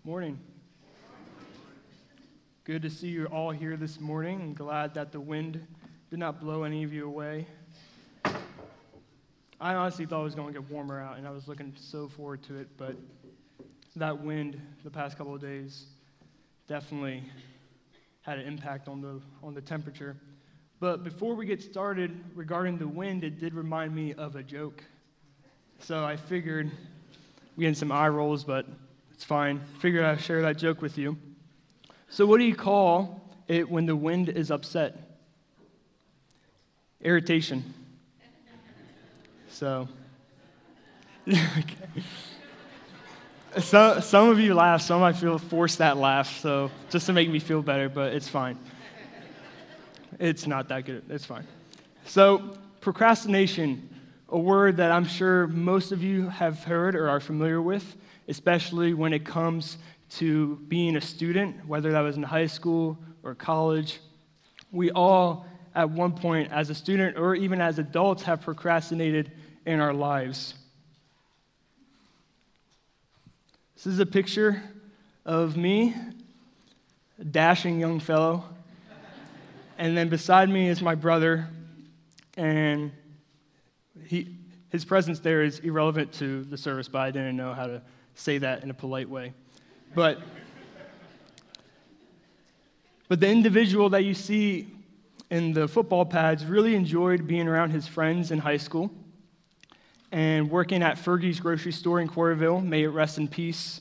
Morning. Good to see you all here this morning. I'm glad that the wind did not blow any of you away. I honestly thought it was going to get warmer out, and I was looking so forward to it, but that wind the past couple of days definitely had an impact on the temperature. But before we get started regarding the wind, it did remind me of a joke. So I figured, we getting some eye rolls, but it's fine. Figured I'd share that joke with you. So what do you call it when the wind is upset? Irritation. So, some of you laugh, some I feel forced that laugh, so just to make me feel better, but it's fine. It's not that good. It's fine. So, procrastination, a word that I'm sure most of you have heard or are familiar with, especially when it comes to being a student, whether that was in high school or college. We all, at one point, as a student or even as adults, have procrastinated in our lives. This is a picture of me, a dashing young fellow, and then beside me is my brother, and his presence there is irrelevant to the service, but I didn't know how to say that in a polite way. But the individual that you see in the football pads really enjoyed being around his friends in high school and working at Fergie's grocery store in Quarryville, may it rest in peace,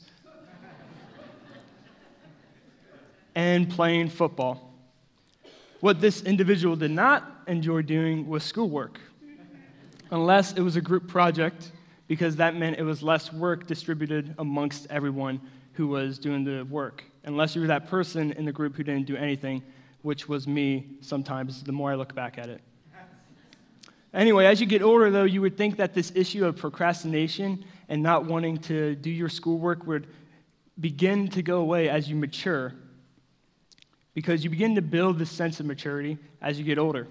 and playing football. What this individual did not enjoy doing was schoolwork, unless it was a group project, because that meant it was less work distributed amongst everyone who was doing the work, unless you were that person in the group who didn't do anything, which was me sometimes, the more I look back at it. Anyway, as you get older, though, you would think that this issue of procrastination and not wanting to do your schoolwork would begin to go away as you mature, because you begin to build this sense of maturity as you get older.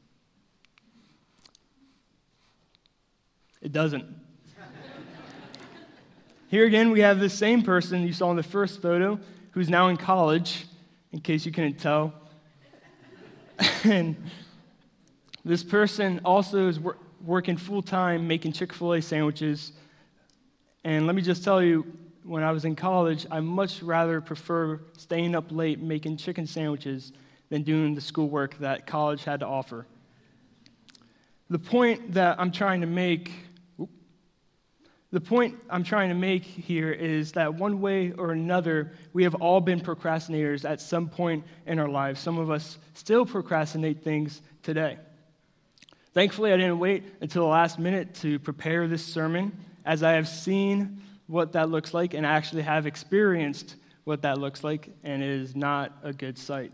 It doesn't. Here again, we have the same person you saw in the first photo, who's now in college, in case you couldn't tell. And this person also is working full-time making Chick-fil-A sandwiches. And let me just tell you, when I was in college, I much rather prefer staying up late making chicken sandwiches than doing the schoolwork that college had to offer. The point I'm trying to make here is that one way or another, we have all been procrastinators at some point in our lives. Some of us still procrastinate things today. Thankfully, I didn't wait until the last minute to prepare this sermon, as I have seen what that looks like and actually have experienced what that looks like, and it is not a good sight.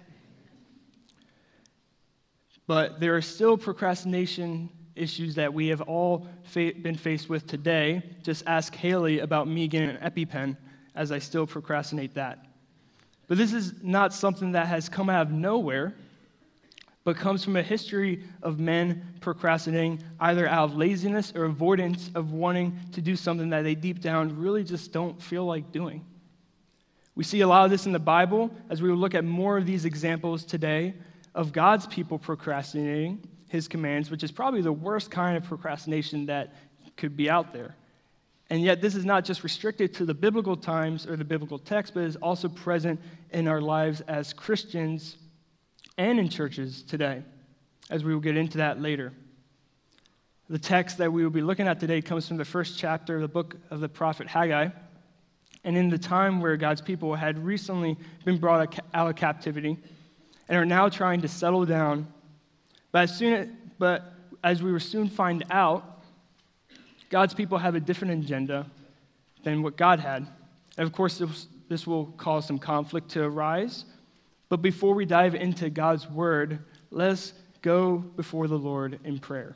But there are still procrastination issues that we have all been faced with today. Just ask Haley about me getting an EpiPen, as I still procrastinate that. But this is not something that has come out of nowhere, but comes from a history of men procrastinating either out of laziness or avoidance of wanting to do something that they deep down really just don't feel like doing. We see a lot of this in the Bible, as we will look at more of these examples today of God's people procrastinating His commands, which is probably the worst kind of procrastination that could be out there. And yet this is not just restricted to the biblical times or the biblical text, but is also present in our lives as Christians and in churches today, as we will get into that later. The text that we will be looking at today comes from the first chapter of the book of the prophet Haggai, and in the time where God's people had recently been brought out of captivity and are now trying to settle down. But as we will soon find out, God's people have a different agenda than what God had. And of course, this will cause some conflict to arise. But before we dive into God's word, let's go before the Lord in prayer.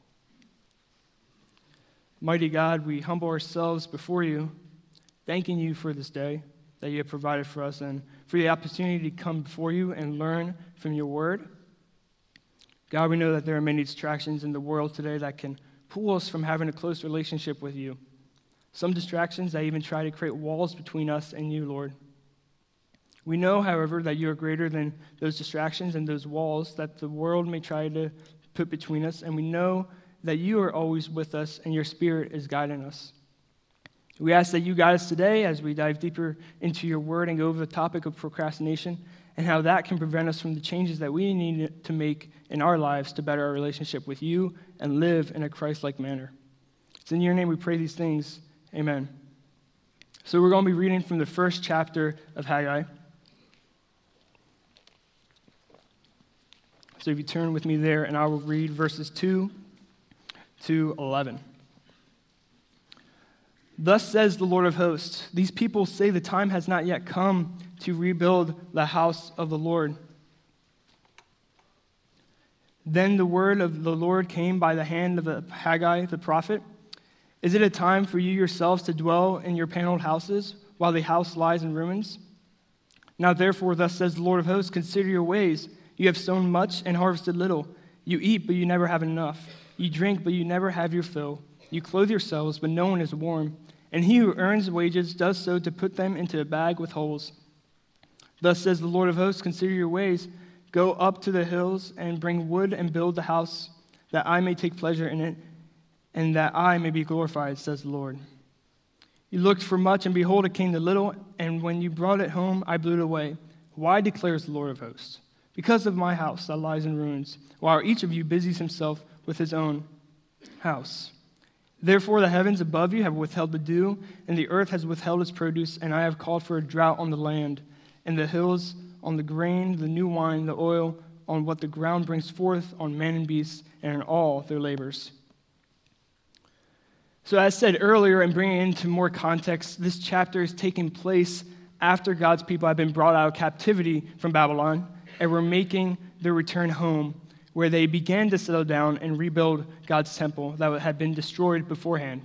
Mighty God, we humble ourselves before you, thanking you for this day that you have provided for us and for the opportunity to come before you and learn from your word. God, we know that there are many distractions in the world today that can pull us from having a close relationship with you. Some distractions that even try to create walls between us and you, Lord. We know, however, that you are greater than those distractions and those walls that the world may try to put between us, and we know that you are always with us and your Spirit is guiding us. We ask that you guide us today as we dive deeper into your word and go over the topic of procrastination and how that can prevent us from the changes that we need to make in our lives to better our relationship with you and live in a Christ-like manner. It's in your name we pray these things. Amen. So we're going to be reading from the first chapter of Haggai. So if you turn with me there, and I will read verses 2 to 11. Thus says the Lord of hosts, these people say the time has not yet come to rebuild the house of the Lord. Then the word of the Lord came by the hand of Haggai the prophet. Is it a time for you yourselves to dwell in your paneled houses while the house lies in ruins? Now therefore, thus says the Lord of hosts, consider your ways. You have sown much and harvested little. You eat, but you never have enough. You drink, but you never have your fill. You clothe yourselves, but no one is warm. And he who earns wages does so to put them into a bag with holes. Thus says the Lord of hosts, consider your ways. Go up to the hills and bring wood and build the house, that I may take pleasure in it, and that I may be glorified, says the Lord. You looked for much, and behold, it came to little, and when you brought it home, I blew it away. Why, declares the Lord of hosts? Because of my house that lies in ruins, while each of you busies himself with his own house. Therefore the heavens above you have withheld the dew, and the earth has withheld its produce, and I have called for a drought on the land, and the hills on the grain, the new wine, the oil, on what the ground brings forth, on man and beast, and on all their labors. So as said earlier, and bringing it into more context, this chapter is taking place after God's people have been brought out of captivity from Babylon, and were making their return home, where they began to settle down and rebuild God's temple that had been destroyed beforehand.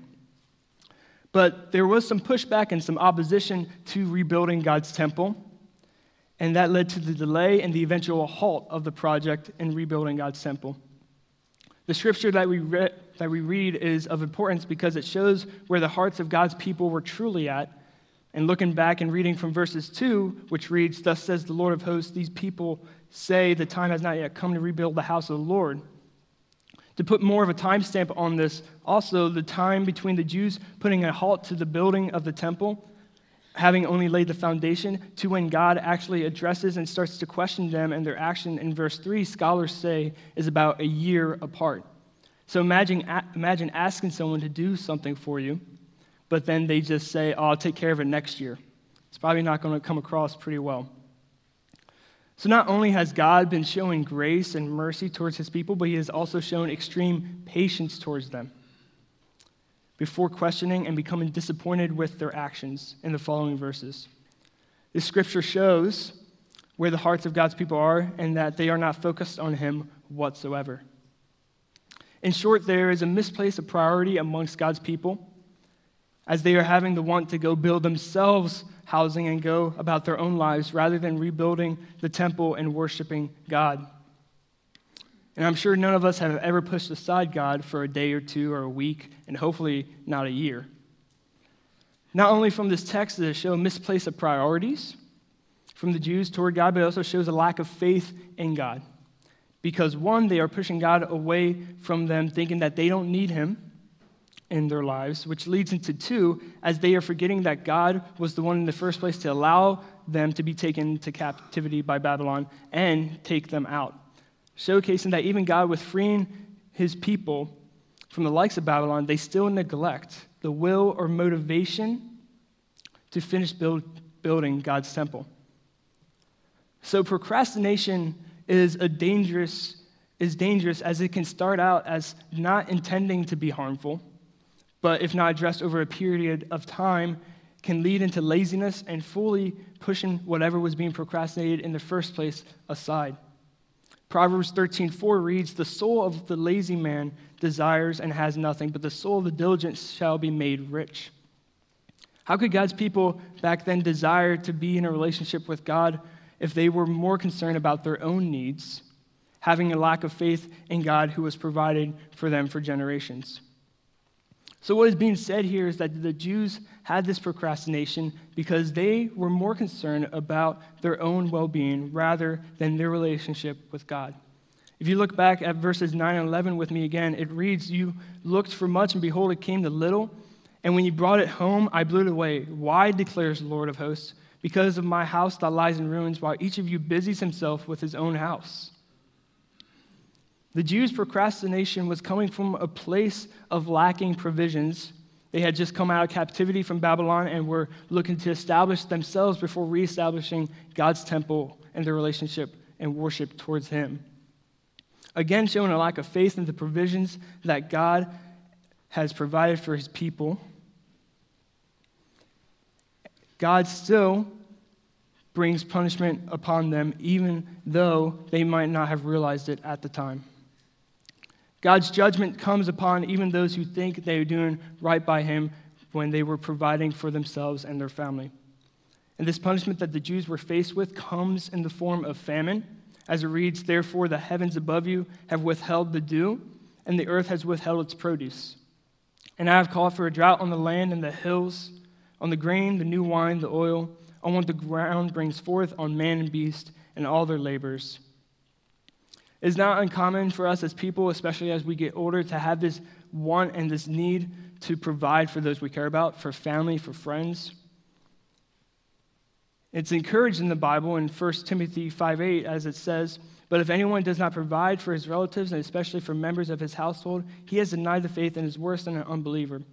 But there was some pushback and some opposition to rebuilding God's temple, and that led to the delay and the eventual halt of the project in rebuilding God's temple. The scripture that we read is of importance because it shows where the hearts of God's people were truly at. And looking back and reading from verses 2, which reads, thus says the Lord of hosts, these people say the time has not yet come to rebuild the house of the Lord. To put more of a timestamp on this, also the time between the Jews putting a halt to the building of the temple, having only laid the foundation, to when God actually addresses and starts to question them and their action in verse 3, scholars say is about a year apart. So imagine asking someone to do something for you, but then they just say, oh, I'll take care of it next year. It's probably not going to come across pretty well. So not only has God been showing grace and mercy towards his people, but he has also shown extreme patience towards them before questioning and becoming disappointed with their actions in the following verses. This scripture shows where the hearts of God's people are and that they are not focused on him whatsoever. In short, there is a misplaced of priority amongst God's people as they are having the want to go build themselves housing and go about their own lives rather than rebuilding the temple and worshiping God. And I'm sure none of us have ever pushed aside God for a day or two or a week, and hopefully not a year. Not only from this text does it show a misplaced of priorities from the Jews toward God, but it also shows a lack of faith in God. Because one, they are pushing God away from them, thinking that they don't need him in their lives, which leads into two, as they are forgetting that God was the one in the first place to allow them to be taken into captivity by Babylon and take them out. Showcasing that even God, with freeing his people from the likes of Babylon, they still neglect the will or motivation to finish building God's temple. So procrastination is dangerous as it can start out as not intending to be harmful, but if not addressed over a period of time, can lead into laziness and fully pushing whatever was being procrastinated in the first place aside. Proverbs 13:4 reads, the soul of the lazy man desires and has nothing, but the soul of the diligent shall be made rich. How could God's people back then desire to be in a relationship with God if they were more concerned about their own needs, having a lack of faith in God who was providing for them for generations? So what is being said here is that the Jews had this procrastination because they were more concerned about their own well-being rather than their relationship with God. If you look back at verses 9 and 11 with me again, it reads, "You looked for much, and behold, it came to little. And when you brought it home, I blew it away. Why, declares the Lord of hosts? Because of my house that lies in ruins, while each of you busies himself with his own house." The Jews' procrastination was coming from a place of lacking provisions. They had just come out of captivity from Babylon and were looking to establish themselves before reestablishing God's temple and their relationship and worship towards him. Again, showing a lack of faith in the provisions that God has provided for his people. God still brings punishment upon them, even though they might not have realized it at the time. God's judgment comes upon even those who think they are doing right by him when they were providing for themselves and their family. And this punishment that the Jews were faced with comes in the form of famine, as it reads, "Therefore the heavens above you have withheld the dew, and the earth has withheld its produce. And I have called for a drought on the land and the hills, on the grain, the new wine, the oil, on what the ground brings forth, on man and beast, and all their labors." It is not uncommon for us as people, especially as we get older, to have this want and this need to provide for those we care about, for family, for friends. It's encouraged in the Bible in 1 Timothy 5:8, as it says, "But if anyone does not provide for his relatives, and especially for members of his household, he has denied the faith and is worse than an unbeliever."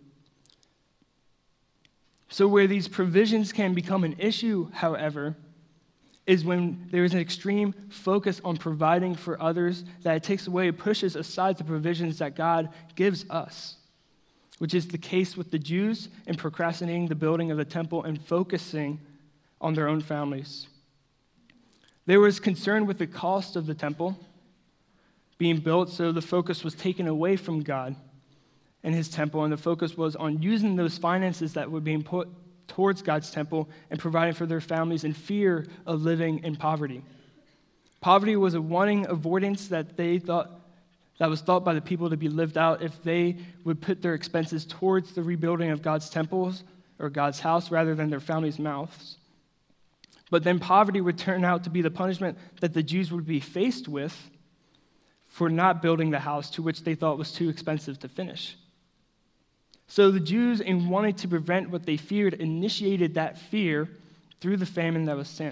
So where these provisions can become an issue, however, is when there is an extreme focus on providing for others that it takes away, pushes aside the provisions that God gives us, which is the case with the Jews in procrastinating the building of the temple and focusing on their own families. There was concern with the cost of the temple being built, so the focus was taken away from God and his temple, and the focus was on using those finances that were being put towards God's temple and providing for their families in fear of living in poverty. Poverty was a wanting avoidance that was thought by the people to be lived out if they would put their expenses towards the rebuilding of God's temples or God's house rather than their families' mouths. But then poverty would turn out to be the punishment that the Jews would be faced with for not building the house to which they thought was too expensive to finish. So the Jews, in wanting to prevent what they feared, initiated that fear through the famine that was sent.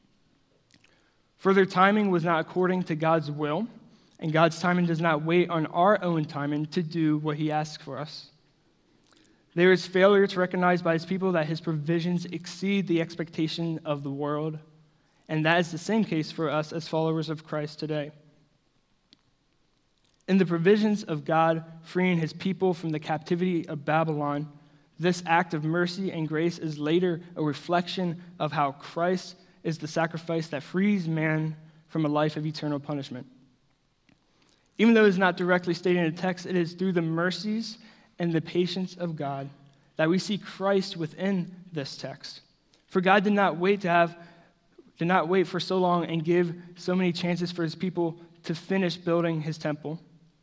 Further timing was not according to God's will, and God's timing does not wait on our own timing to do what he asks for us. There is failure to recognize by his people that his provisions exceed the expectation of the world, and that is the same case for us as followers of Christ today. In the provisions of God freeing his people from the captivity of Babylon, this act of mercy and grace is later a reflection of how Christ is the sacrifice that frees man from a life of eternal punishment. Even though it is not directly stated in the text, it is through the mercies and the patience of God that we see Christ within this text. For God did not wait for so long and give so many chances for his people to finish building his temple.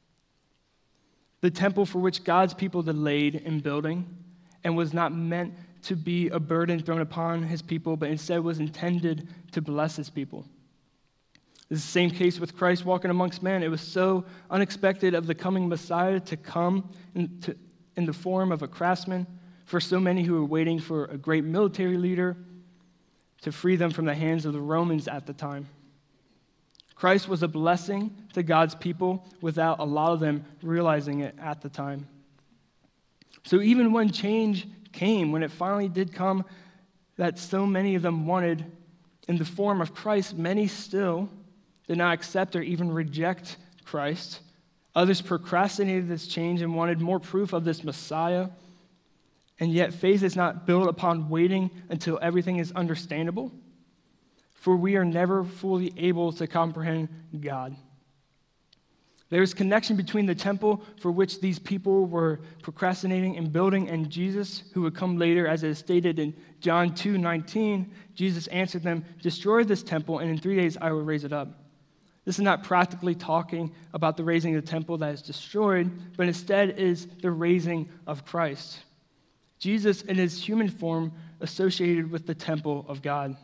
The temple for which God's people delayed in building and was not meant to be a burden thrown upon his people, but instead was intended to bless his people. This is the same case with Christ walking amongst men. It was so unexpected of the coming Messiah to come in the form of a craftsman for so many who were waiting for a great military leader to free them from the hands of the Romans at the time. Christ was a blessing to God's people without a lot of them realizing it at the time. So even when change came, when it finally did come, that so many of them wanted in the form of Christ, many still did not accept or even reject Christ. Others procrastinated this change and wanted more proof of this Messiah. And yet faith is not built upon waiting until everything is understandable, for we are never fully able to comprehend God. There is connection between the temple for which these people were procrastinating and building and Jesus, who would come later, as it is stated in John 2:19. Jesus answered them, "Destroy this temple, and in 3 days I will raise it up." This is not practically talking about the raising of the temple that is destroyed, but instead is the raising of Christ. Jesus in his human form associated with the temple of God.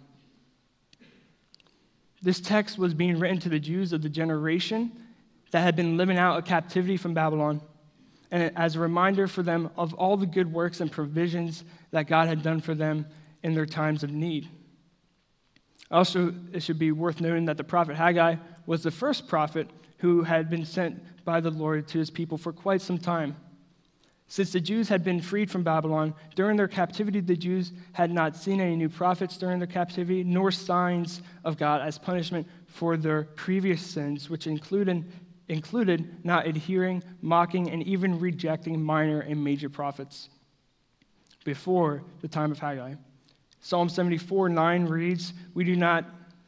This text was being written to the Jews of the generation that had been living out a captivity from Babylon, and as a reminder for them of all the good works and provisions that God had done for them in their times of need. Also, it should be worth noting that the prophet Haggai was the first prophet who had been sent by the Lord to his people for quite some time. Since the Jews had been freed from Babylon, during their captivity, the Jews had not seen any new prophets during their captivity, nor signs of God as punishment for their previous sins, which included not adhering, mocking, and even rejecting minor and major prophets before the time of Haggai. Psalm 74:9 reads, we do not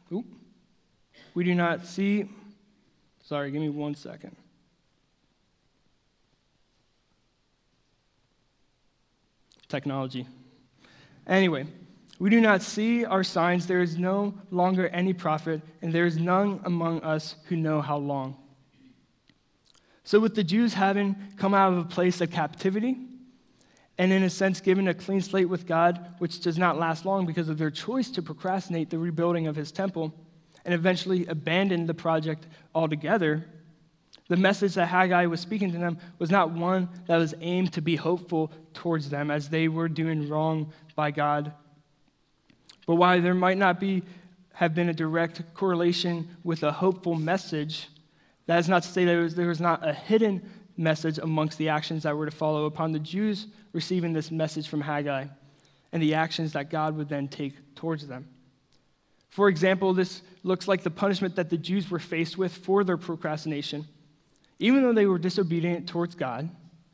see, sorry, give me 1 second. Technology. Anyway, we do not see our signs. There is no longer any prophet, and there is none among us who know how long. So with the Jews having come out of a place of captivity, and in a sense given a clean slate with God, which does not last long because of their choice to procrastinate the rebuilding of his temple, and eventually abandon the project altogether, the message that Haggai was speaking to them was not one that was aimed to be hopeful towards them as they were doing wrong by God. But while there might not have been a direct correlation with a hopeful message, that is not to say that there was not a hidden message amongst the actions that were to follow upon the Jews receiving this message from Haggai and the actions that God would then take towards them. For example, this looks like the punishment that the Jews were faced with for their procrastination. Even though they were disobedient towards God,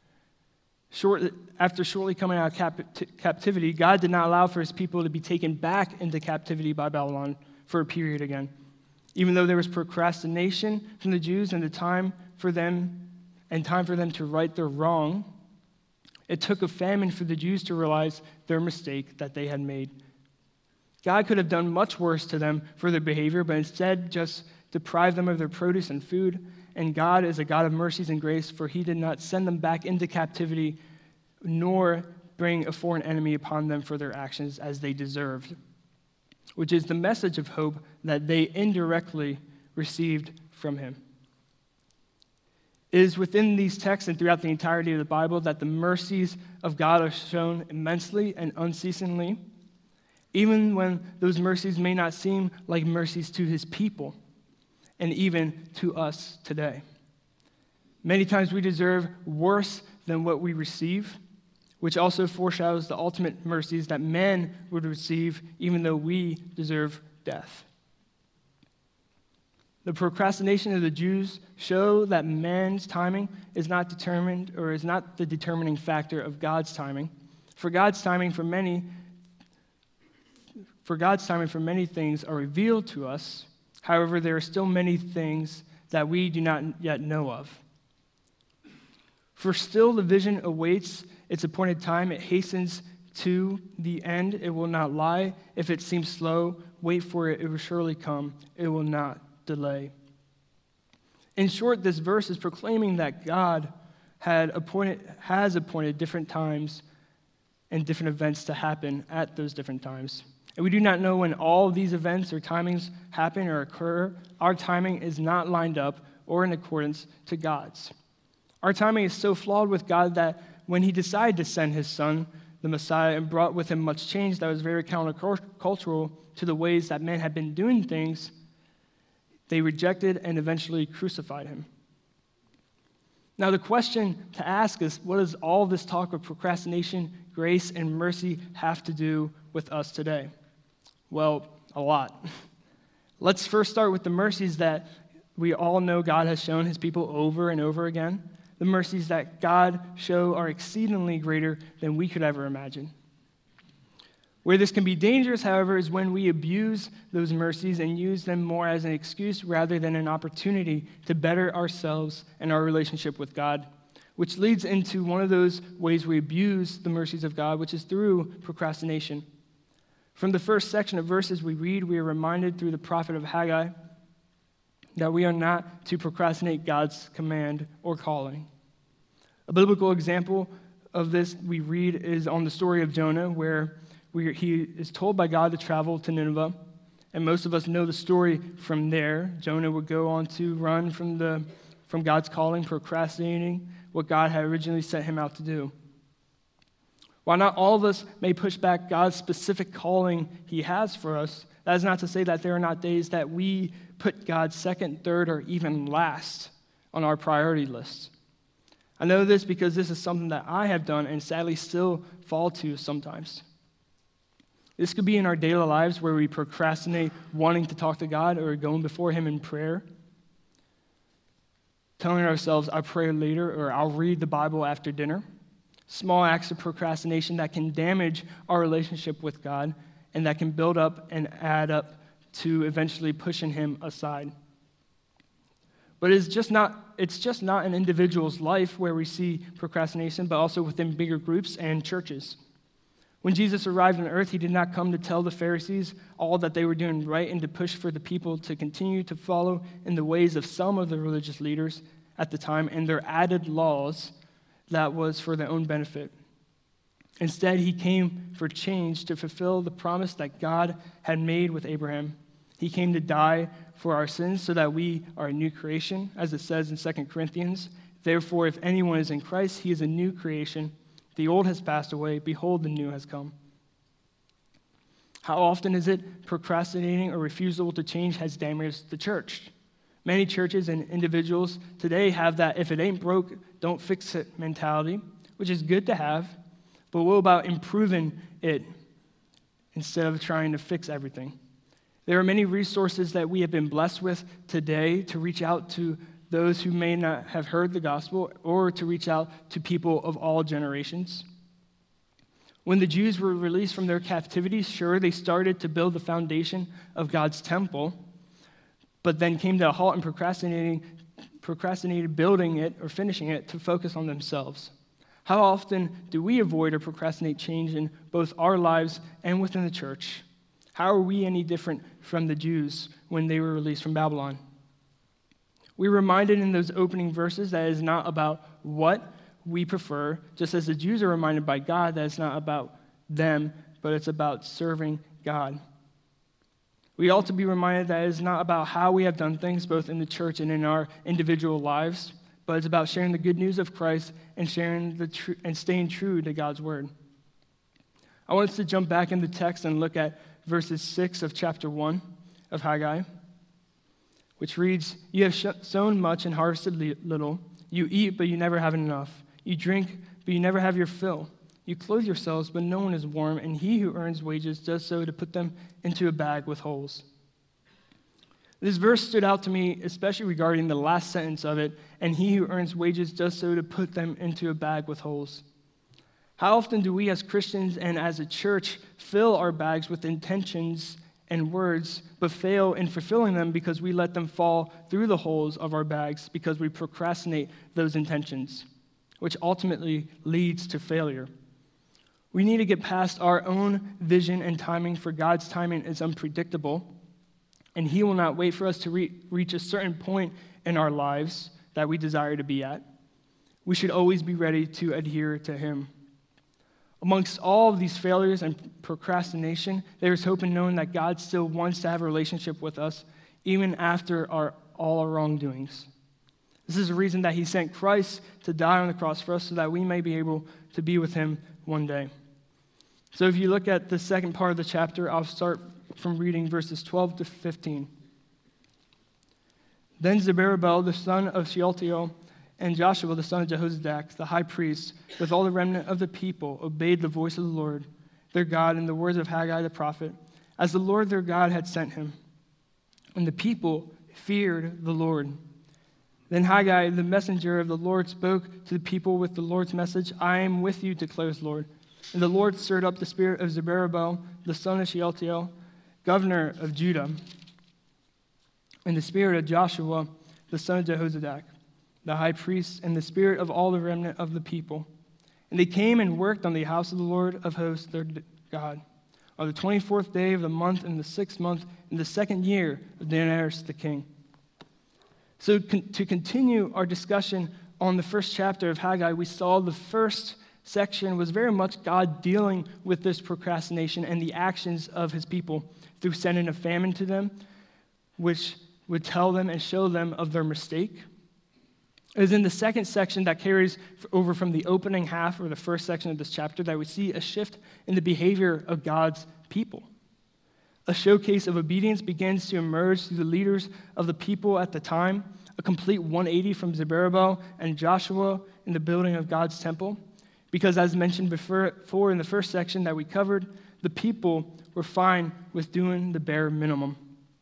after shortly coming out of captivity, God did not allow for his people to be taken back into captivity by Babylon for a period again. Even though there was procrastination from the Jews and time for them to right their wrong, it took a famine for the Jews to realize their mistake that they had made. God could have done much worse to them for their behavior, but instead just deprived them of their produce and food. And God is a God of mercies and grace, for he did not send them back into captivity, nor bring a foreign enemy upon them for their actions as they deserved, which is the message of hope that they indirectly received from him. It is within these texts and throughout the entirety of the Bible that the mercies of God are shown immensely and unceasingly, even when those mercies may not seem like mercies to his people, and even to us today. Many times we deserve worse than what we receive, which also foreshadows the ultimate mercies that men would receive even though we deserve death. The procrastination of the Jews show that man's timing is not determined or is not the determining factor of God's timing. For God's timing for many things are revealed to us. However, there are still many things that we do not yet know of. For still the vision awaits its appointed time. It hastens to the end. It will not lie. If it seems slow, wait for it. It will surely come. It will not delay. In short, this verse is proclaiming that God has appointed different times and different events to happen at those different times. And we do not know when all of these events or timings happen or occur. Our timing is not lined up or in accordance to God's. Our timing is so flawed with God that when he decided to send his son, the Messiah, and brought with him much change that was very countercultural to the ways that men had been doing things, they rejected and eventually crucified him. Now, the question to ask is, what does all this talk of procrastination, grace, and mercy have to do with us today? Well, a lot. Let's first start with the mercies that we all know God has shown his people over and over again. The mercies that God show are exceedingly greater than we could ever imagine. Where this can be dangerous, however, is when we abuse those mercies and use them more as an excuse rather than an opportunity to better ourselves and our relationship with God, which leads into one of those ways we abuse the mercies of God, which is through procrastination. From the first section of verses we read, we are reminded through the prophet of Haggai that we are not to procrastinate God's command or calling. A biblical example of this we read is on the story of Jonah, where he is told by God to travel to Nineveh, and most of us know the story from there. Jonah would go on to run from God's calling, procrastinating what God had originally set him out to do. While not all of us may push back God's specific calling he has for us, that is not to say that there are not days that we put God second, third, or even last on our priority list. I know this because this is something that I have done and sadly still fall to sometimes. This could be in our daily lives where we procrastinate wanting to talk to God or going before him in prayer, telling ourselves, I'll pray later, or I'll read the Bible after dinner. Small acts of procrastination that can damage our relationship with God and that can build up and add up to eventually pushing him aside. But it's just not an individual's life where we see procrastination, but also within bigger groups and churches. When Jesus arrived on earth, he did not come to tell the Pharisees all that they were doing right and to push for the people to continue to follow in the ways of some of the religious leaders at the time and their added laws that was for their own benefit. Instead, he came for change to fulfill the promise that God had made with Abraham. He came to die for our sins so that we are a new creation, as it says in 2 Corinthians. Therefore, if anyone is in Christ, he is a new creation. The old has passed away. Behold, the new has come. How often is it procrastinating or refusal to change has damaged the church? Many churches and individuals today have that if it ain't broke, don't fix it mentality, which is good to have, but what about improving it instead of trying to fix everything? There are many resources that we have been blessed with today to reach out to those who may not have heard the gospel or to reach out to people of all generations. When the Jews were released from their captivity, sure, they started to build the foundation of God's temple, but then came to a halt and procrastinated building it or finishing it to focus on themselves. How often do we avoid or procrastinate change in both our lives and within the church? How are we any different from the Jews when they were released from Babylon? We're reminded in those opening verses that it is not about what we prefer, just as the Jews are reminded by God that it's not about them, but it's about serving God. We ought to be reminded that it is not about how we have done things, both in the church and in our individual lives, but it's about sharing the good news of Christ and and staying true to God's word. I want us to jump back in the text and look at verses 6 of chapter 1 of Haggai, which reads, "You have sown much and harvested little. You eat, but you never have enough. You drink, but you never have your fill. You clothe yourselves, but no one is warm, and he who earns wages does so to put them into a bag with holes." This verse stood out to me, especially regarding the last sentence of it, "and he who earns wages does so to put them into a bag with holes." How often do we as Christians and as a church fill our bags with intentions and words, but fail in fulfilling them because we let them fall through the holes of our bags because we procrastinate those intentions, which ultimately leads to failure? We need to get past our own vision and timing, for God's timing is unpredictable, and he will not wait for us to reach a certain point in our lives that we desire to be at. We should always be ready to adhere to him. Amongst all of these failures and procrastination, there is hope in knowing that God still wants to have a relationship with us, even after all our wrongdoings. This is the reason that he sent Christ to die on the cross for us, so that we may be able to be with him one day. So if you look at the second part of the chapter, I'll start from reading verses 12 to 15. Then Zerubbabel, the son of Shealtiel, and Joshua, the son of Jehozadak, the high priest, with all the remnant of the people, obeyed the voice of the Lord, their God, and the words of Haggai the prophet, as the Lord their God had sent him. And the people feared the Lord. Then Haggai, the messenger of the Lord, spoke to the people with the Lord's message, "I am with you, declares the Lord." And the Lord stirred up the spirit of Zerubbabel, the son of Shealtiel, governor of Judah, and the spirit of Joshua, the son of Jehozadak, the high priest, and the spirit of all the remnant of the people. And they came and worked on the house of the Lord of hosts, their God, on the 24th day of the month in the 6th month, in the 2nd year of Darius the king. So to continue our discussion on the first chapter of Haggai, we saw the first section was very much God dealing with this procrastination and the actions of his people through sending a famine to them, which would tell them and show them of their mistake. It is in the second section that carries over from the opening half or the first section of this chapter that we see a shift in the behavior of God's people. A showcase of obedience begins to emerge through the leaders of the people at the time, a complete 180 from Zerubbabel and Joshua in the building of God's temple. Because as mentioned before in the first section that we covered, the people were fine with doing the bare minimum.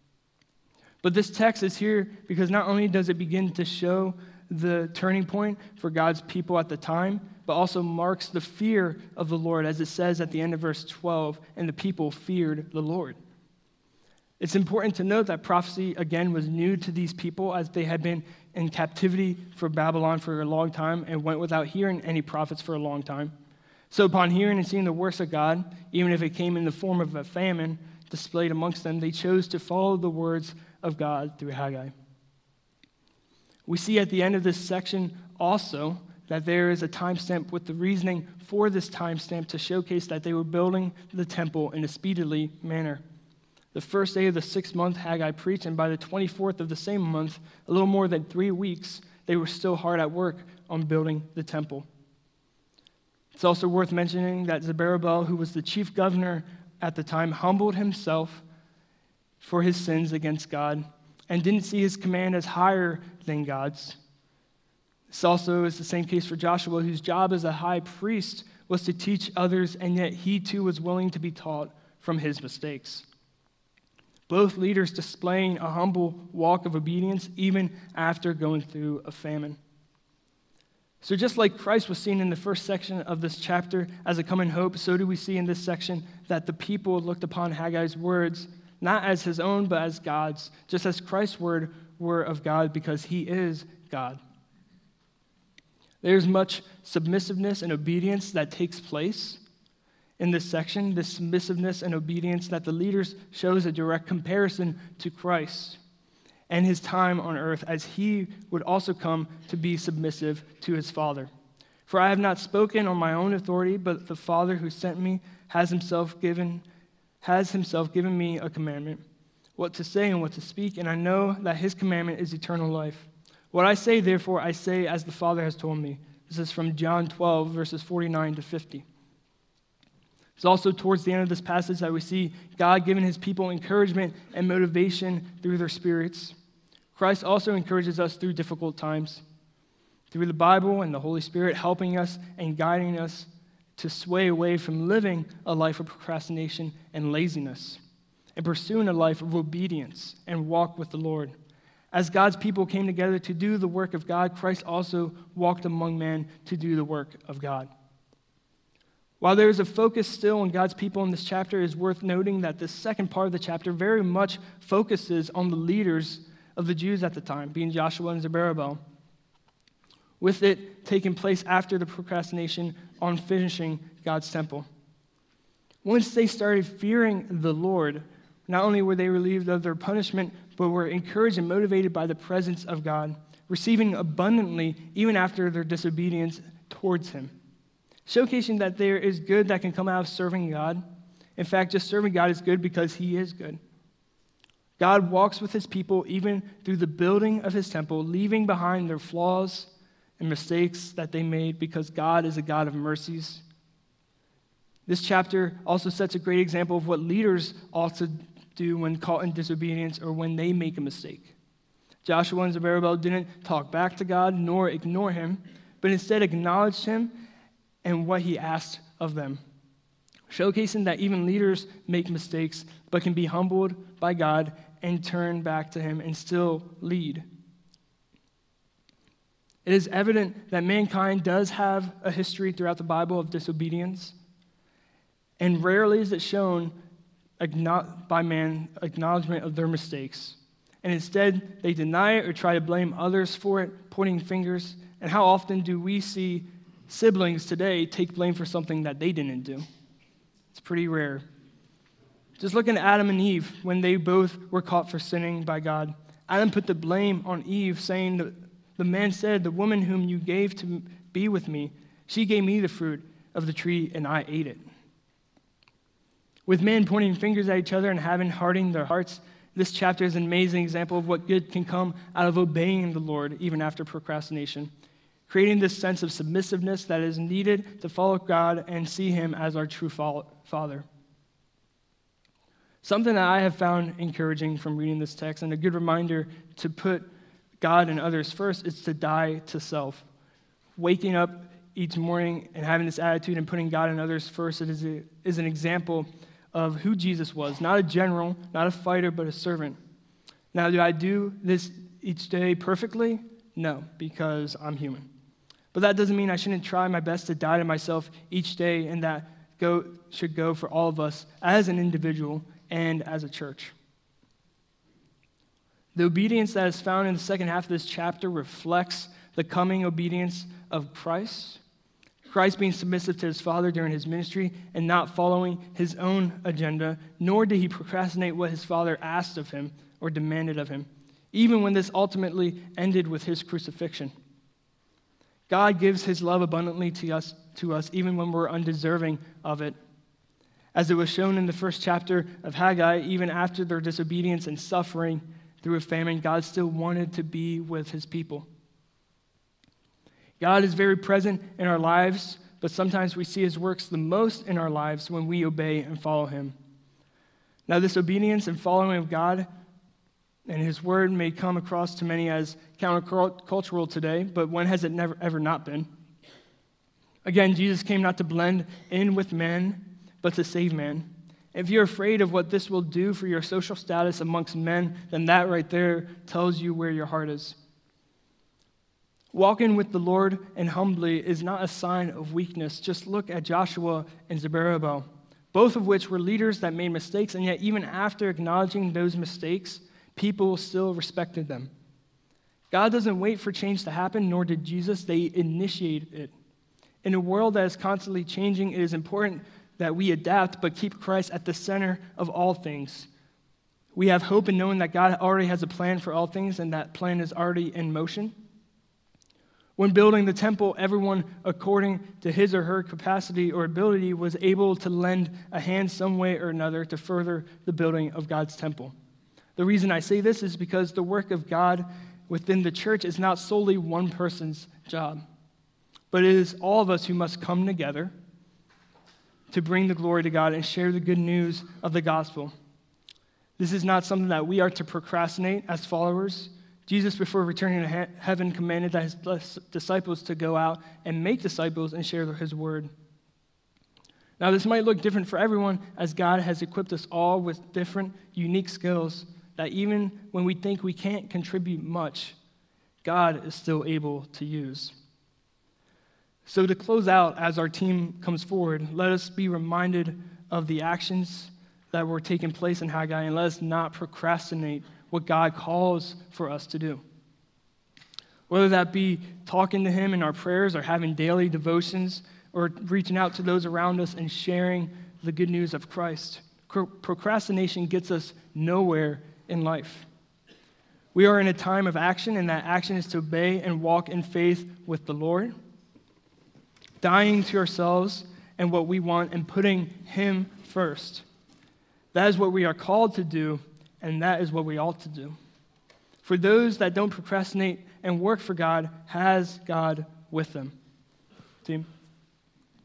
But this text is here because not only does it begin to show the turning point for God's people at the time, but also marks the fear of the Lord, as it says at the end of verse 12, and the people feared the Lord. It's important to note that prophecy, again, was new to these people as they had been in captivity for Babylon for a long time and went without hearing any prophets for a long time. So upon hearing and seeing the works of God, even if it came in the form of a famine displayed amongst them, they chose to follow the words of God through Haggai. We see at the end of this section also that there is a timestamp with the reasoning for this timestamp to showcase that they were building the temple in a speedily manner. The first day of the 6th month, Haggai preached, and by the 24th of the same month, a little more than 3 weeks, they were still hard at work on building the temple. It's also worth mentioning that Zerubbabel, who was the chief governor at the time, humbled himself for his sins against God and didn't see his command as higher than God's. This also is the same case for Joshua, whose job as a high priest was to teach others, and yet he too was willing to be taught from his mistakes. Both leaders displaying a humble walk of obedience even after going through a famine. So just like Christ was seen in the first section of this chapter as a coming hope, so do we see in this section that the people looked upon Haggai's words not as his own, but as God's, just as Christ's word were of God because he is God. There's much submissiveness and obedience that takes place in this section. This submissiveness and obedience that the leaders shows a direct comparison to Christ and his time on earth, as he would also come to be submissive to his Father. For I have not spoken on my own authority, but the Father who sent me has himself given me a commandment, what to say and what to speak, and I know that his commandment is eternal life. What I say, therefore, I say as the Father has told me. This is from John 12, verses 49 to 50. It's also towards the end of this passage that we see God giving his people encouragement and motivation through their spirits. Christ also encourages us through difficult times, through the Bible and the Holy Spirit helping us and guiding us to sway away from living a life of procrastination and laziness and pursuing a life of obedience and walk with the Lord. As God's people came together to do the work of God, Christ also walked among men to do the work of God. While there is a focus still on God's people in this chapter, it is worth noting that the second part of the chapter very much focuses on the leaders of the Jews at the time, being Joshua and Zerubbabel, with it taking place after the procrastination on finishing God's temple. Once they started fearing the Lord, not only were they relieved of their punishment, but were encouraged and motivated by the presence of God, receiving abundantly even after their disobedience towards him, showcasing that there is good that can come out of serving God. In fact, just serving God is good because he is good. God walks with his people even through the building of his temple, leaving behind their flaws and mistakes that they made because God is a God of mercies. This chapter also sets a great example of what leaders ought to do when caught in disobedience or when they make a mistake. Joshua and Zerubbabel didn't talk back to God nor ignore him, but instead acknowledged him and what he asked of them, showcasing that even leaders make mistakes but can be humbled by God and turn back to him and still lead. It is evident that mankind does have a history throughout the Bible of disobedience, and rarely is it shown by man acknowledgement of their mistakes. And instead, they deny it or try to blame others for it, pointing fingers. And how often do we see siblings today take blame for something that they didn't do? It's pretty rare. Just look at Adam and Eve when they both were caught for sinning by God. Adam put the blame on Eve, saying that the man said, "The woman whom you gave to be with me, she gave me the fruit of the tree, and I ate it." With men pointing fingers at each other and having hardened their hearts, this chapter is an amazing example of what good can come out of obeying the Lord even after procrastination, creating this sense of submissiveness that is needed to follow God and see Him as our true Father. Something that I have found encouraging from reading this text and a good reminder to put God and others first is to die to self. Waking up each morning and having this attitude and putting God and others first is an example of who Jesus was. Not a general, not a fighter, but a servant. Now, do I do this each day perfectly? No, because I'm human. But that doesn't mean I shouldn't try my best to die to myself each day, and that should go for all of us as an individual and as a church. The obedience that is found in the second half of this chapter reflects the coming obedience of Christ. Christ being submissive to his Father during his ministry and not following his own agenda, nor did he procrastinate what his Father asked of him or demanded of him, even when this ultimately ended with his crucifixion. God gives his love abundantly to us even when we're undeserving of it. As it was shown in the first chapter of Haggai, even after their disobedience and suffering through a famine, God still wanted to be with his people. God is very present in our lives, but sometimes we see his works the most in our lives when we obey and follow him. Now, this obedience and following of God and his word may come across to many as countercultural today, but when has it ever not been? Again, Jesus came not to blend in with men, but to save man. If you're afraid of what this will do for your social status amongst men, then that right there tells you where your heart is. Walking with the Lord and humbly is not a sign of weakness. Just look at Joshua and Zerubbabel, both of which were leaders that made mistakes, and yet even after acknowledging those mistakes, people still respected them. God doesn't wait for change to happen, nor did Jesus. They initiated it. In a world that is constantly changing, it is important that we adapt, but keep Christ at the center of all things. We have hope in knowing that God already has a plan for all things, and that plan is already in motion. When building the temple, everyone, according to his or her capacity or ability, was able to lend a hand some way or another to further the building of God's temple. The reason I say this is because the work of God within the church is not solely one person's job, but it is all of us who must come together to bring the glory to God and share the good news of the gospel. This is not something that we are to procrastinate as followers. Jesus, before returning to heaven, commanded his disciples to go out and make disciples and share his word. Now, this might look different for everyone, as God has equipped us all with different, unique skills that even when we think we can't contribute much, God is still able to use. So to close out, as our team comes forward, let us be reminded of the actions that were taking place in Haggai, and let us not procrastinate what God calls for us to do. Whether that be talking to him in our prayers or having daily devotions or reaching out to those around us and sharing the good news of Christ. Procrastination gets us nowhere in life. We are in a time of action, and that action is to obey and walk in faith with the Lord, dying to ourselves and what we want and putting him first. That is what we are called to do, and that is what we ought to do. For those that don't procrastinate and work for God, has God with them. Team?